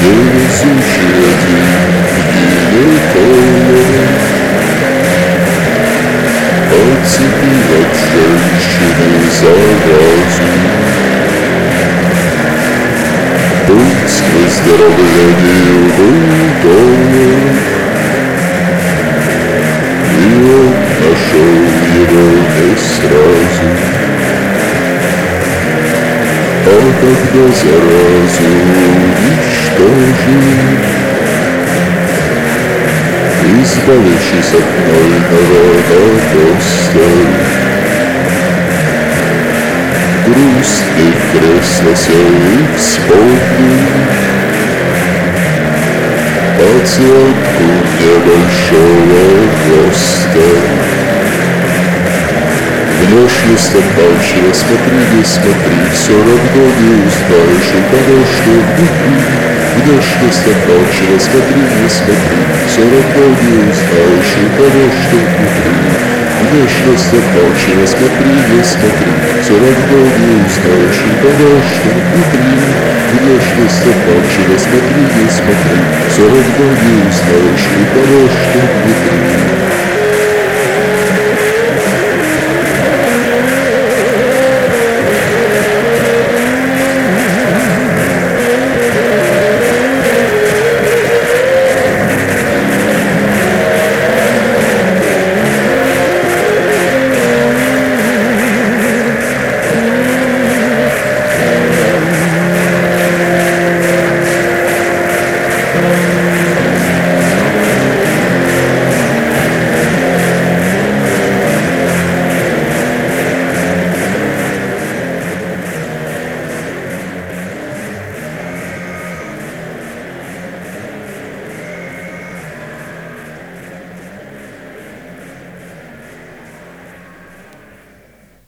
невезучий один гинеколог подцепил от женщины заразу. Путь к выздоровлению был долг, и он нашел его не сразу. А когда заразу уничтожил, избавившись от гнойного напоста, грустный в кресло сел и вспомнил пациентку небольшого роста. Внешне стаканчика, смотри, не смотри, все равно не узнаешь у кого что внутри. Внешне стаканчика, смотри, не смотри, все равно не узнаешь у кого что внутри. Внешне стаканчика, смотри, не смотри, все равно не узнаешь у кого что внутри. Внешне стаканчика, смотри, не смотри, все равно не узнаешь у кого что внутри.